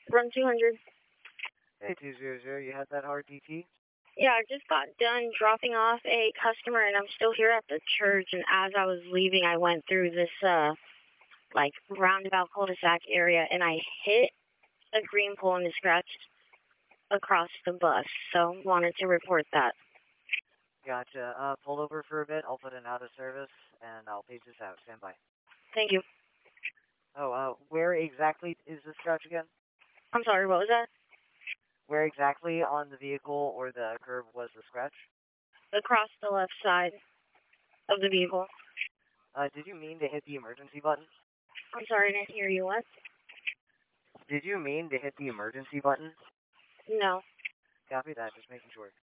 Run 200. Hey, 200, you had that hard DT? Yeah, I just got done dropping off a customer, and I'm still here at the church. And as I was leaving, I went through this like roundabout cul-de-sac area, and I hit a green pole and scratched across the bus. So wanted to report that. Gotcha. Pull over for a bit. I'll put an out of service, and I'll page this out. Stand by. Thank you. Oh, where exactly is the scratch again? I'm sorry, what was that? Where exactly on the vehicle or the curb was the scratch? Across the left side of the vehicle. Did you mean to hit the emergency button? I'm sorry, I didn't hear you. What? Did you mean to hit the emergency button? No. Copy that, just making sure.